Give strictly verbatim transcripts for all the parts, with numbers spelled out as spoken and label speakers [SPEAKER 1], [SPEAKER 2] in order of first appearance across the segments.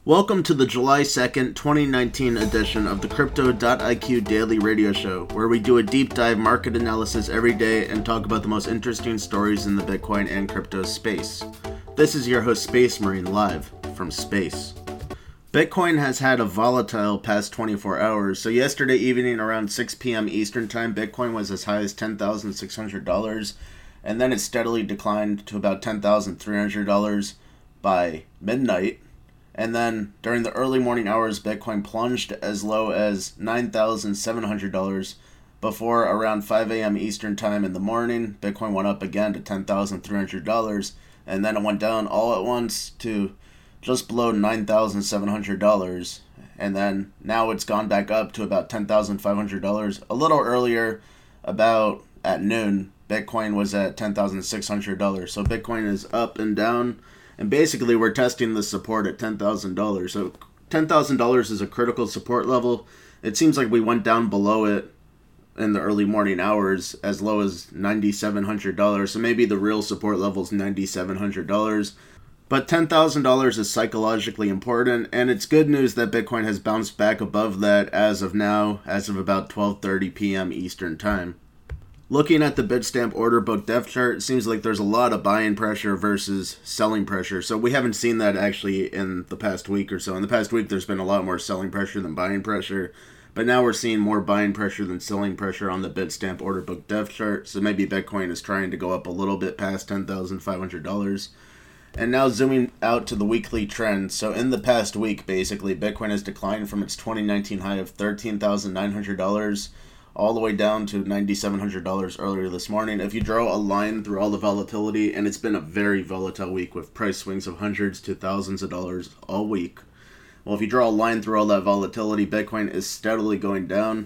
[SPEAKER 1] Welcome to the July second, twenty nineteen edition of the Crypto dot I Q Daily Radio Show, where we do a deep dive market analysis every day and talk about the most interesting stories in the Bitcoin and crypto space. This is your host, Space Marine, live from space. Bitcoin has had a volatile past twenty-four hours. So yesterday evening around six p.m. Eastern Time, Bitcoin was as high as ten thousand six hundred dollars, and then it steadily declined to about ten thousand three hundred dollars by midnight. And then during the early morning hours, Bitcoin plunged as low as nine thousand seven hundred dollars before around five a.m. Eastern Time in the morning, Bitcoin went up again to ten thousand three hundred dollars, and then it went down all at once to just below nine thousand seven hundred dollars. And then now it's gone back up to about ten thousand five hundred dollars. A little earlier, about at noon, Bitcoin was at ten thousand six hundred dollars. So Bitcoin is up and down. And basically, we're testing the support at ten thousand dollars. So ten thousand dollars is a critical support level. It seems like we went down below it in the early morning hours as low as nine thousand seven hundred dollars. So maybe the real support level is nine thousand seven hundred dollars. But ten thousand dollars is psychologically important. And it's good news that Bitcoin has bounced back above that as of now, as of about twelve thirty p.m. Eastern Time. Looking at the Bitstamp order book depth chart, it seems like there's a lot of buying pressure versus selling pressure. So we haven't seen that actually in the past week or so. In the past week, there's been a lot more selling pressure than buying pressure. But now we're seeing more buying pressure than selling pressure on the Bitstamp order book depth chart. So maybe Bitcoin is trying to go up a little bit past ten thousand five hundred dollars. And now zooming out to the weekly trend. So in the past week, basically, Bitcoin has declined from its twenty nineteen high of thirteen thousand nine hundred dollars all the way down to nine thousand seven hundred dollars earlier this morning. If you draw a line through all the volatility, and it's been a very volatile week with price swings of hundreds to thousands of dollars all week. Well, if you draw a line through all that volatility, Bitcoin is steadily going down.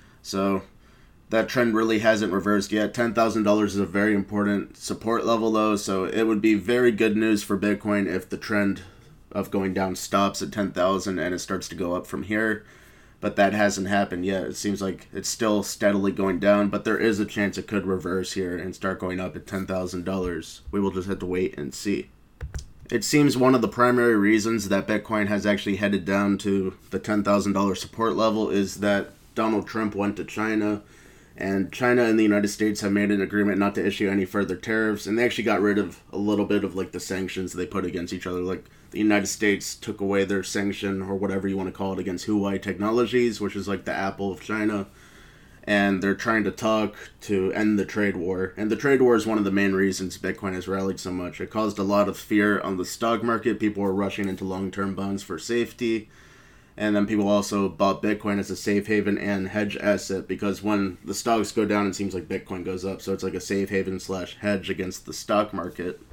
[SPEAKER 1] So that trend really hasn't reversed yet. ten thousand dollars is a very important support level though, so it would be very good news for Bitcoin if the trend of going down stops at ten thousand and it starts to go up from here. But that hasn't happened yet. It seems like it's still steadily going down, but there is a chance it could reverse here and start going up at ten thousand dollars. We will just have to wait and see. It seems one of the primary reasons that Bitcoin has actually headed down to the ten thousand dollars support level is that Donald Trump went to China, and China and the United States have made an agreement not to issue any further tariffs, and they actually got rid of a little bit of like the sanctions they put against each other. Like the United States took away their sanction, or whatever you want to call it, against Huawei Technologies, which is like the Apple of China, and they're trying to talk to end the trade war. And the trade war is one of the main reasons Bitcoin has rallied so much. It caused a lot of fear on the stock market. People were rushing into long-term bonds for safety. And then people also bought Bitcoin as a safe haven and hedge asset, because when the stocks go down, it seems like Bitcoin goes up. So it's like a safe haven slash hedge against the stock market.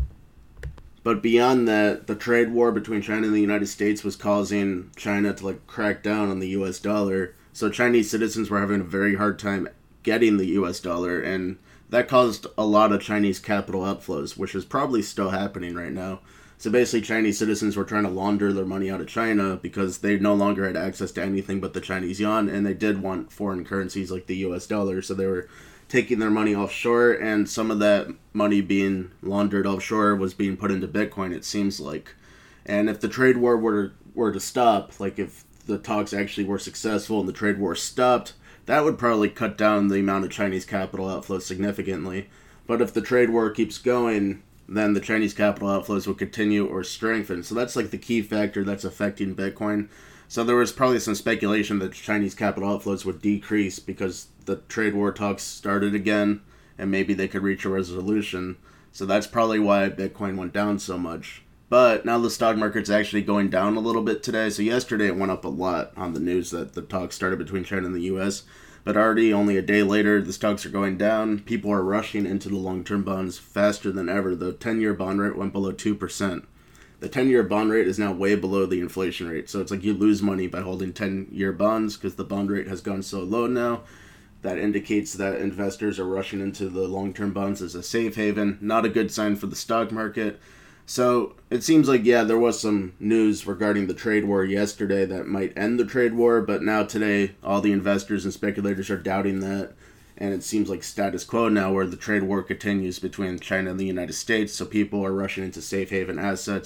[SPEAKER 1] But beyond that, the trade war between China and the United States was causing China to like crack down on the U S dollar. So Chinese citizens were having a very hard time getting the U S dollar, and that caused a lot of Chinese capital outflows, which is probably still happening right now. So basically, Chinese citizens were trying to launder their money out of China because they no longer had access to anything but the Chinese yuan, and they did want foreign currencies like the U S dollar, so they were taking their money offshore, and some of that money being laundered offshore was being put into Bitcoin, it seems like. And if the trade war were, were to stop, like if the talks actually were successful and the trade war stopped, that would probably cut down the amount of Chinese capital outflows significantly. But if the trade war keeps going, then the Chinese capital outflows will continue or strengthen. So that's like the key factor that's affecting Bitcoin. So there was probably some speculation that Chinese capital outflows would decrease because the trade war talks started again, and maybe they could reach a resolution. So that's probably why Bitcoin went down so much. But now the stock market's actually going down a little bit today. So yesterday it went up a lot on the news that the talks started between China and the U S. But already only a day later, the stocks are going down. People are rushing into the long-term bonds faster than ever. The ten-year bond rate went below two percent. The ten-year bond rate is now way below the inflation rate. So it's like you lose money by holding ten-year bonds because the bond rate has gone so low now. That indicates that investors are rushing into the long-term bonds as a safe haven. Not a good sign for the stock market. So it seems like, yeah, there was some news regarding the trade war yesterday that might end the trade war, but now today all the investors and speculators are doubting that, and it seems like status quo now where the trade war continues between China and the United States, so people are rushing into safe haven assets,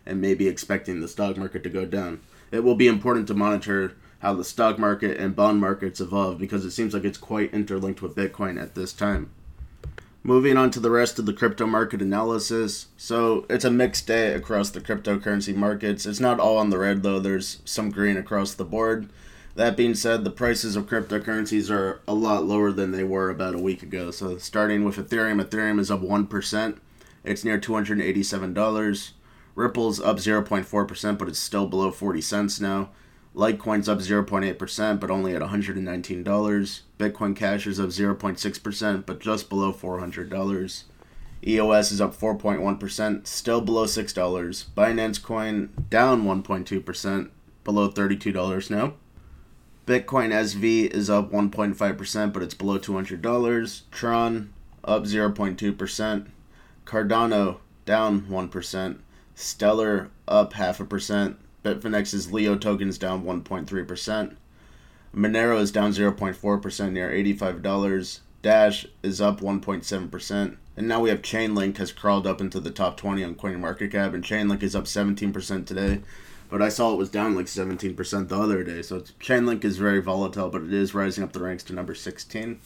[SPEAKER 1] and maybe expecting the stock market to go down. It will be important to monitor how the stock market and bond markets evolve because it seems like it's quite interlinked with Bitcoin at this time. Moving on to the rest of the crypto market analysis. So it's a mixed day across the cryptocurrency markets. It's not all on the red though, there's some green across the board. That being said, the prices of cryptocurrencies are a lot lower than they were about a week ago. So starting with Ethereum, Ethereum is up one percent. It's near two hundred eighty-seven dollars. Ripple's up zero point four percent, but it's still below forty cents now. Litecoin's up zero point eight percent, but only at one hundred nineteen dollars. Bitcoin Cash is up zero point six percent, but just below four hundred dollars. E O S is up four point one percent, still below six dollars. Binance Coin down one point two percent, below thirty-two dollars now. Bitcoin S V is up one point five percent, but it's below two hundred dollars. Tron up zero point two percent. Cardano down one percent. Stellar up half a percent. Bitfinex's Leo tokens down one point three percent. Monero is down zero point four percent near eighty-five dollars. Dash is up one point seven percent. And now we have Chainlink has crawled up into the top twenty on CoinMarketCap, and Chainlink is up seventeen percent today. But I saw it was down like seventeen percent the other day. So it's, Chainlink is very volatile, but it is rising up the ranks to number sixteen.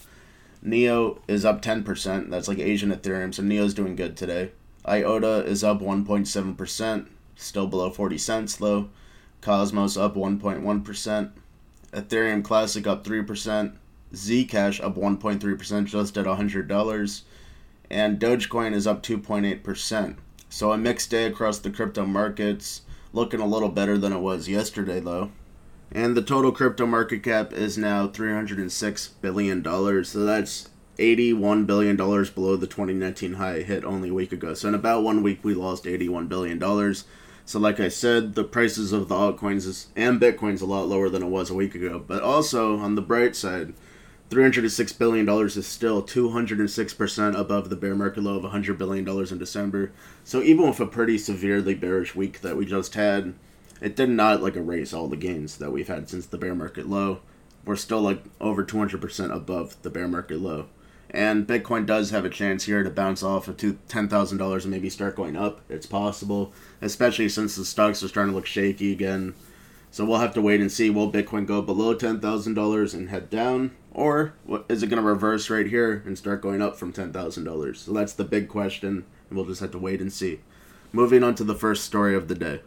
[SPEAKER 1] Neo is up ten percent. That's like Asian Ethereum, so Neo's doing good today. I O T A is up one point seven percent. Still below forty cents though. Cosmos up one point one percent. Ethereum Classic up three percent. Zcash up one point three percent, just at one hundred dollars. And Dogecoin is up two point eight percent. So a mixed day across the crypto markets. Looking a little better than it was yesterday though. And the total crypto market cap is now three hundred six billion dollars. So that's eighty-one billion dollars below the twenty nineteen high hit only a week ago. So in about one week we lost eighty-one billion dollars. So like I said, the prices of the altcoins is, and Bitcoin's a lot lower than it was a week ago. But also, on the bright side, three hundred six billion dollars is still two hundred six percent above the bear market low of one hundred billion dollars in December. So even with a pretty severely bearish week that we just had, it did not like erase all the gains that we've had since the bear market low. We're still like over two hundred percent above the bear market low. And Bitcoin does have a chance here to bounce off of ten thousand dollars and maybe start going up. It's possible, especially since the stocks are starting to look shaky again. So we'll have to wait and see. Will Bitcoin go below ten thousand dollars and head down? Or is it going to reverse right here and start going up from ten thousand dollars? So that's the big question, and we'll just have to wait and see. Moving on to the first story of the day.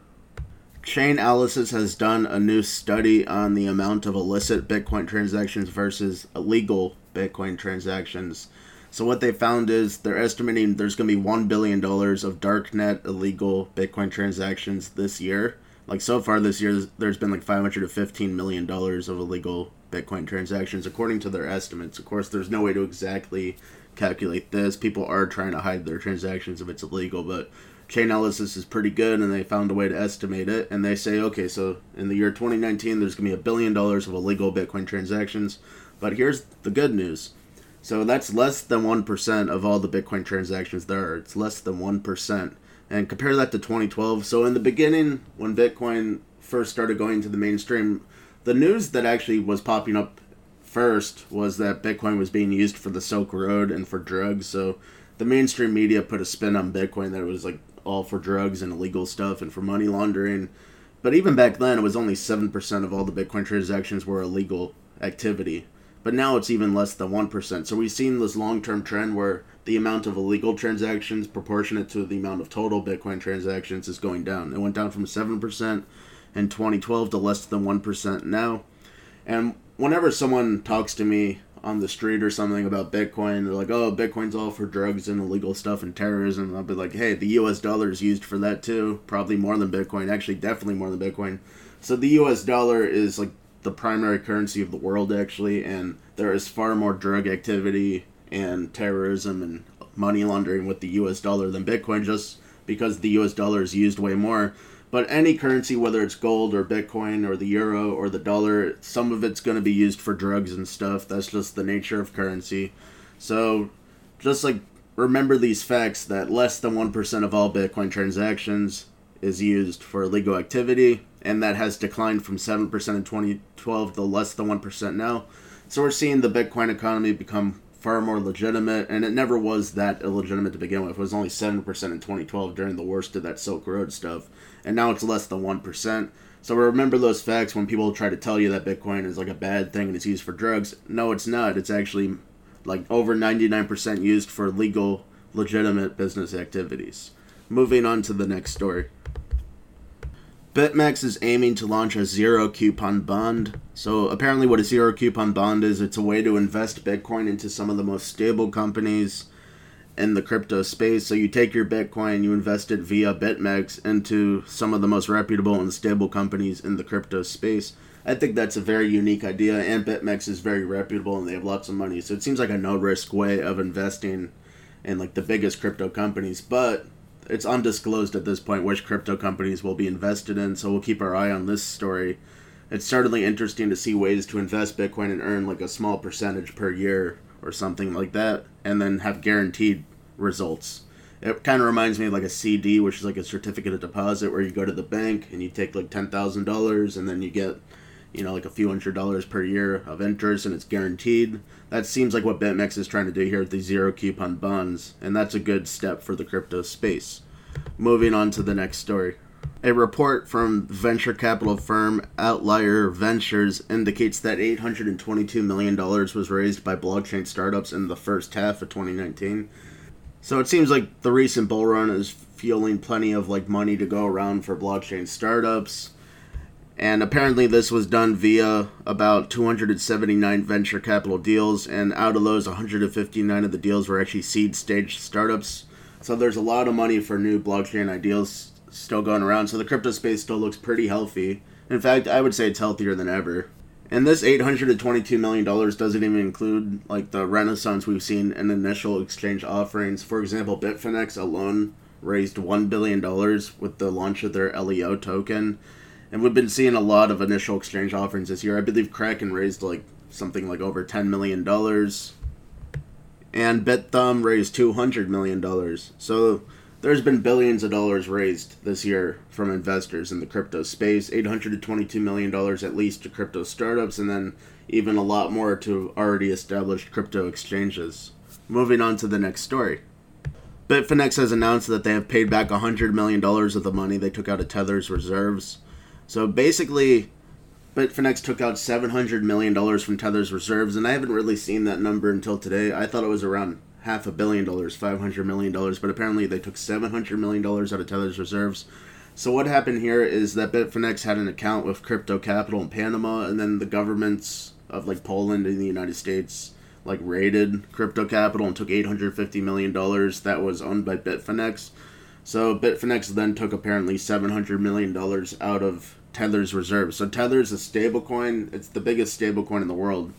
[SPEAKER 1] Chainalysis has done a new study on the amount of illicit Bitcoin transactions versus illegal Bitcoin transactions. So what they found is they're estimating there's going to be one billion dollars of darknet illegal Bitcoin transactions this year. Like so far this year, there's been like five hundred fifteen million dollars of illegal Bitcoin transactions according to their estimates. Of course, there's no way to exactly calculate this. People are trying to hide their transactions if it's illegal, but Chainalysis is pretty good, and they found a way to estimate it. And they say, okay, so in the year twenty nineteen, there's going to be a billion dollars of illegal Bitcoin transactions. But here's the good news. So that's less than one percent of all the Bitcoin transactions there are. It's less than one percent. And compare that to twenty twelve. So in the beginning, when Bitcoin first started going to the mainstream, the news that actually was popping up first was that Bitcoin was being used for the Silk Road and for drugs. So the mainstream media put a spin on Bitcoin that it was like all for drugs and illegal stuff and for money laundering. But even back then, it was only seven percent of all the Bitcoin transactions were illegal activity. But now it's even less than one percent. So we've seen this long-term trend where the amount of illegal transactions proportionate to the amount of total Bitcoin transactions is going down. It went down from seven percent in twenty twelve to less than one percent now. And whenever someone talks to me on the street or something about Bitcoin, they're like, oh, Bitcoin's all for drugs and illegal stuff and terrorism. I'll be like, hey, the U S dollar is used for that too. Probably more than Bitcoin. Actually, definitely more than Bitcoin. So the U S dollar is like the primary currency of the world, actually, and there is far more drug activity and terrorism and money laundering with the U S dollar than Bitcoin, just because the U S dollar is used way more. But any currency, whether it's gold or Bitcoin or the euro or the dollar, some of it's going to be used for drugs and stuff. That's just the nature of currency. So just like remember these facts that less than one percent of all Bitcoin transactions is used for illegal activity, and that has declined from seven percent in twenty twelve to less than one percent now. So we're seeing the Bitcoin economy become far more legitimate, and it never was that illegitimate to begin with. It was only seven percent in twenty twelve during the worst of that Silk Road stuff, and now it's less than one percent. So remember those facts when people try to tell you that Bitcoin is like a bad thing and it's used for drugs. No, it's not. It's actually like over ninety-nine percent used for legal, legitimate business activities. Moving on to the next story. BitMEX is aiming to launch a zero coupon bond. So apparently what a zero coupon bond is, it's a way to invest Bitcoin into some of the most stable companies in the crypto space. So you take your Bitcoin, you invest it via BitMEX into some of the most reputable and stable companies in the crypto space. I think that's a very unique idea, and BitMEX is very reputable and they have lots of money. So it seems like a no-risk way of investing in like the biggest crypto companies, but it's undisclosed at this point which crypto companies will be invested in, so we'll keep our eye on this story. It's certainly interesting to see ways to invest Bitcoin and earn like a small percentage per year or something like that, and then have guaranteed results. It kind of reminds me of like a C D, which is like a certificate of deposit, where you go to the bank and you take like ten thousand dollars and then you get, you know, like a few hundred dollars per year of interest, and it's guaranteed. That seems like what BitMEX is trying to do here with these zero coupon bonds, and that's a good step for the crypto space. Moving on to the next story. A report from venture capital firm Outlier Ventures indicates that eight hundred twenty-two million dollars was raised by blockchain startups in the first half of twenty nineteen. So it seems like the recent bull run is fueling plenty of like money to go around for blockchain startups. And apparently this was done via about two hundred seventy-nine venture capital deals, and out of those, one hundred fifty-nine of the deals were actually seed stage startups. So there's a lot of money for new blockchain ideas still going around, so the crypto space still looks pretty healthy. In fact, I would say it's healthier than ever. And this eight hundred twenty-two million dollars doesn't even include like the renaissance we've seen in initial exchange offerings. For example, Bitfinex alone raised one billion dollars with the launch of their L E O token. And we've been seeing a lot of initial exchange offerings this year. I believe Kraken raised like something like over ten million dollars. And BitThumb raised two hundred million dollars. So there's been billions of dollars raised this year from investors in the crypto space. eight hundred twenty-two million dollars at least to crypto startups, and then even a lot more to already established crypto exchanges. Moving on to the next story. Bitfinex has announced that they have paid back one hundred million dollars of the money they took out of Tether's reserves. So basically, Bitfinex took out seven hundred million dollars from Tether's reserves, and I haven't really seen that number until today. I thought it was around half a billion dollars, five hundred million dollars, but apparently they took seven hundred million dollars out of Tether's reserves. So what happened here is that Bitfinex had an account with Crypto Capital in Panama, and then the governments of like Poland and the United States like raided Crypto Capital and took eight hundred fifty million dollars that was owned by Bitfinex. So Bitfinex then took apparently seven hundred million dollars out of Tether's reserves. So Tether's a stablecoin. It's the biggest stablecoin in the world.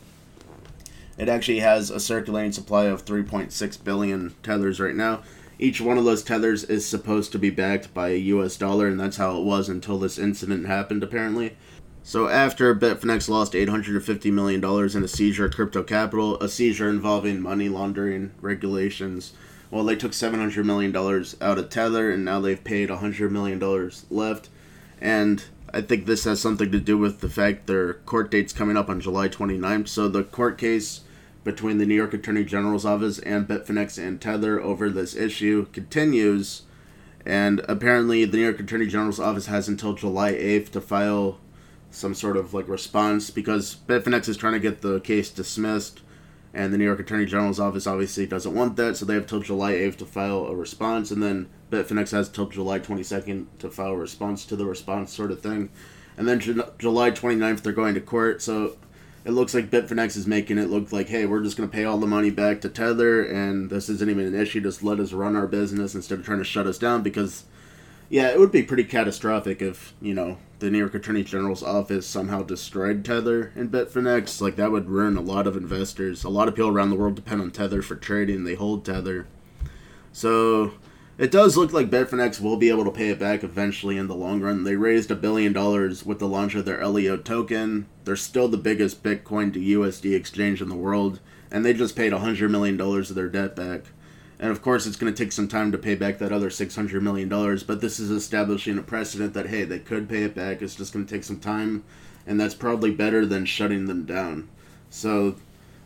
[SPEAKER 1] It actually has a circulating supply of three point six billion tethers right now. Each one of those tethers is supposed to be backed by a U S dollar, and that's how it was until this incident happened, apparently. So after Bitfinex lost eight hundred fifty million dollars in a seizure at Crypto Capital, a seizure involving money laundering regulations, well, they took seven hundred million dollars out of Tether, and now they've paid one hundred million dollars left. And I think this has something to do with the fact their court date's coming up on July twenty-ninth. So the court case between the New York Attorney General's office and Bitfinex and Tether over this issue continues. And apparently the New York Attorney General's office has until July eighth to file some sort of like response, because Bitfinex is trying to get the case dismissed, and the New York Attorney General's office obviously doesn't want that, so they have till July eighth to file a response, and then Bitfinex has till July twenty-second to file a response to the response sort of thing. And then Ju- July twenty-ninth they're going to court, so it looks like Bitfinex is making it look like, hey, we're just going to pay all the money back to Tether, and this isn't even an issue, just let us run our business instead of trying to shut us down, because, yeah, it would be pretty catastrophic if, you know, the New York Attorney General's office somehow destroyed Tether and Bitfinex. Like, that would ruin a lot of investors. A lot of people around the world depend on Tether for trading. They hold Tether. So it does look like Bitfinex will be able to pay it back eventually in the long run. They raised a billion dollars with the launch of their L E O token. They're still the biggest Bitcoin to U S D exchange in the world, and they just paid one hundred million dollars of their debt back. And of course, it's going to take some time to pay back that other six hundred million dollars, but this is establishing a precedent that, hey, they could pay it back. It's just going to take some time, and that's probably better than shutting them down. So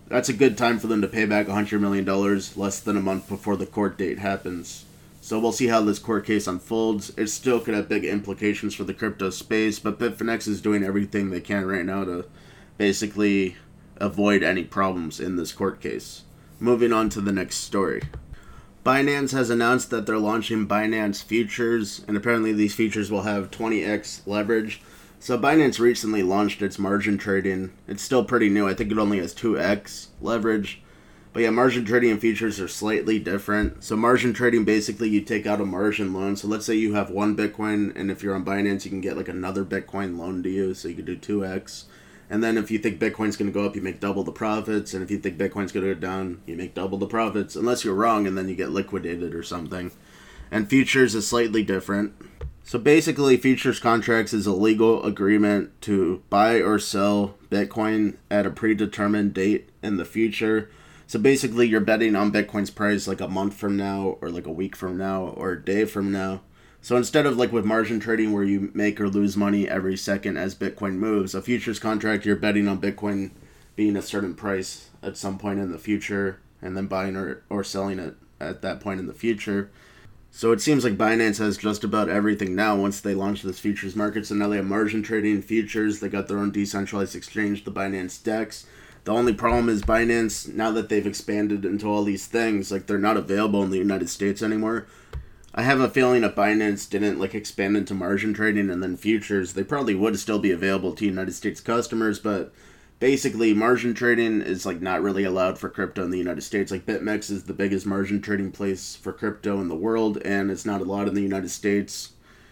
[SPEAKER 1] That's a good time for them to pay back one hundred million dollars less than a month before the court date happens. So we'll see how this court case unfolds. It still could have big implications for the crypto space, but Bitfinex is doing everything they can right now to basically avoid any problems in this court case. Moving on to the next story. Binance has announced that they're launching Binance Futures, and apparently these futures will have twenty x leverage. So Binance recently launched its margin trading. It's still pretty new. I think it only has two x leverage. But yeah, margin trading and futures are slightly different. So margin trading, basically you take out a margin loan. So let's say you have one Bitcoin, and if you're on Binance, you can get like another Bitcoin loaned to you. So you could do two x. And then if you think Bitcoin's going to go up, you make double the profits. And if you think Bitcoin's going to go down, you make double the profits. Unless you're wrong, and then you get liquidated or something. And futures is slightly different. So basically, futures contracts is a legal agreement to buy or sell Bitcoin at a predetermined date in the future. So basically, you're betting on Bitcoin's price like a month from now, or like a week from now, or a day from now. So instead of like with margin trading where you make or lose money every second as Bitcoin moves, a futures contract, you're betting on Bitcoin being a certain price at some point in the future and then buying or, or selling it at that point in the future. So it seems like Binance has just about everything now once they launched this futures market. So now they have margin trading, futures, they got their own decentralized exchange, the Binance DEX. The only problem is Binance, now that they've expanded into all these things, like they're not available in the United States anymore. I have a feeling if Binance didn't like expand into margin trading and then futures, they probably would still be available to United States customers, but basically margin trading is like not really allowed for crypto in the United States. Like BitMEX is the biggest margin trading place for crypto in the world, and it's not allowed in the United States.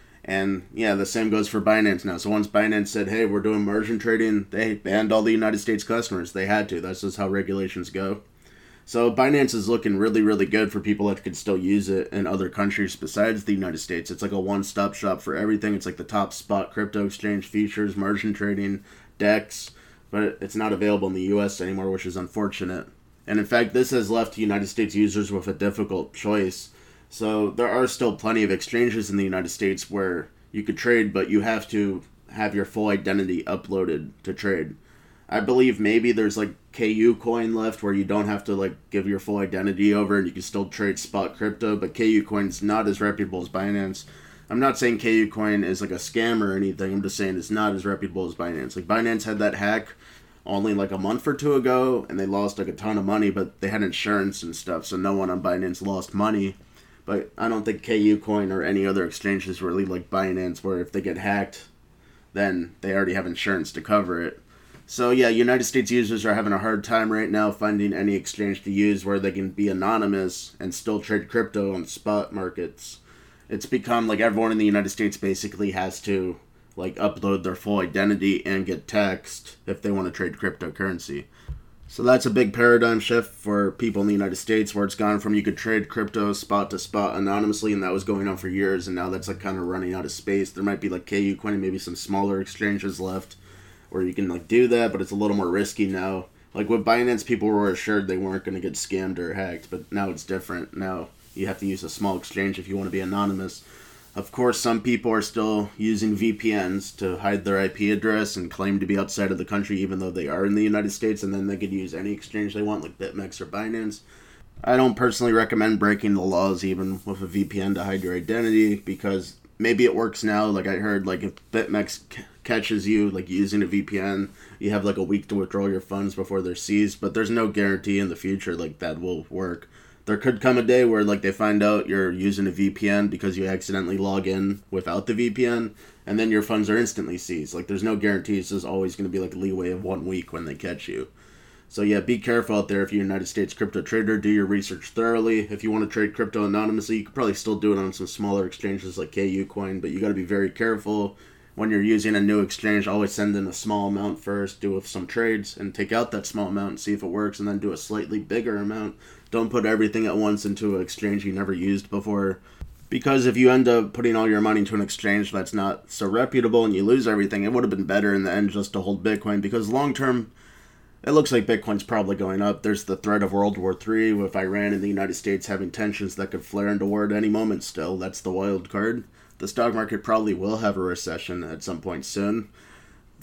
[SPEAKER 1] And yeah, the same goes for Binance now. So once Binance said, hey, we're doing margin trading, they banned all the United States customers. They had to. That's just how regulations go. So Binance is looking really, really good for people that could still use it in other countries besides the United States. It's like a one-stop shop for everything. It's like the top spot crypto exchange, futures, margin trading, DEX, but it's not available in the U S anymore, which is unfortunate. And in fact, this has left United States users with a difficult choice. So there are still plenty of exchanges in the United States where you could trade, but you have to have your full identity uploaded to trade. I believe maybe there's like K U Coin left where you don't have to like give your full identity over and you can still trade spot crypto, but K U Coin's not as reputable as Binance. I'm not saying K U Coin is like a scam or anything. I'm just saying it's not as reputable as Binance. Like Binance had that hack only like a month or two ago and they lost like a ton of money, but they had insurance and stuff, so no one on Binance lost money. But I don't think K U Coin or any other exchange is really like Binance where if they get hacked, then they already have insurance to cover it. So yeah, United States users are having a hard time right now finding any exchange to use where they can be anonymous and still trade crypto on spot markets. It's become like everyone in the United States basically has to like upload their full identity and get taxed if they want to trade cryptocurrency. So that's a big paradigm shift for people in the United States where it's gone from you could trade crypto spot to spot anonymously, and that was going on for years, and now that's like kind of running out of space. There might be like K U Coin and maybe some smaller exchanges left where you can like do that, but it's a little more risky now. Like with Binance, people were assured they weren't going to get scammed or hacked, but now it's different. Now you have to use a small exchange if you want to be anonymous. Of course, some people are still using V P Ns to hide their I P address and claim to be outside of the country even though they are in the United States, and then they could use any exchange they want, like BitMEX or Binance. I don't personally recommend breaking the laws even with a V P N to hide your identity, because maybe it works now. Like I heard, like if BitMEX c- catches you like using a V P N, you have like a week to withdraw your funds before they're seized, but there's no guarantee in the future like that will work. There could come a day where like they find out you're using a V P N because you accidentally log in without the V P N, and then your funds are instantly seized. Like there's no guarantees. There's always going to be like a leeway of one week when they catch you. So yeah, be careful out there if you're a United States crypto trader. Do your research thoroughly. If you want to trade crypto anonymously, you could probably still do it on some smaller exchanges like K U Coin, but you got to be very careful when you're using a new exchange. Always send in a small amount first, do some trades, and take out that small amount and see if it works, and then do a slightly bigger amount. Don't put everything at once into an exchange you never used before, because if you end up putting all your money into an exchange that's not so reputable and you lose everything, it would have been better in the end just to hold Bitcoin, because long term, it looks like Bitcoin's probably going up. There's the threat of World War Three with Iran and the United States having tensions that could flare into war at any moment still. That's the wild card. The stock market probably will have a recession at some point soon.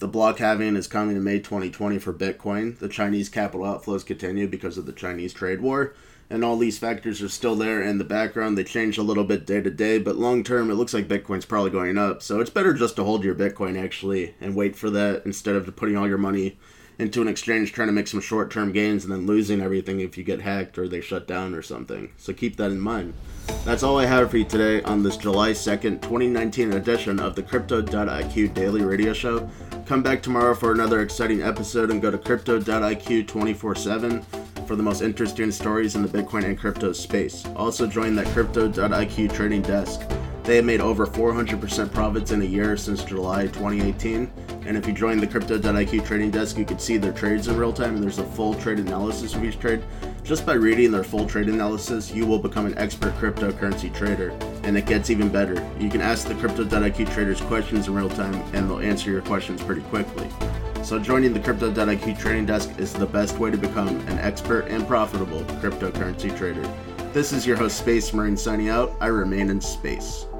[SPEAKER 1] The block halving is coming in May twenty twenty for Bitcoin. The Chinese capital outflows continue because of the Chinese trade war. And all these factors are still there in the background. They change a little bit day to day, but long term, it looks like Bitcoin's probably going up. So it's better just to hold your Bitcoin, actually, and wait for that instead of putting all your money into an exchange trying to make some short-term gains and then losing everything if you get hacked or they shut down or something. So keep that in mind. That's all I have for you today on this July second, twenty nineteen edition of the Crypto dot I Q Daily Radio Show. Come back tomorrow for another exciting episode and go to Crypto dot I Q twenty-four seven for the most interesting stories in the Bitcoin and crypto space. Also join that Crypto dot I Q trading desk. They have made over four hundred percent profits in a year since July twenty eighteen. And if you join the Crypto dot I Q trading desk, you can see their trades in real time, and there's a full trade analysis of each trade. Just by reading their full trade analysis, you will become an expert cryptocurrency trader. And it gets even better. You can ask the Crypto dot I Q traders questions in real time, and they'll answer your questions pretty quickly. So joining the Crypto dot I Q trading desk is the best way to become an expert and profitable cryptocurrency trader. This is your host, Space Marine, signing out. I remain in space.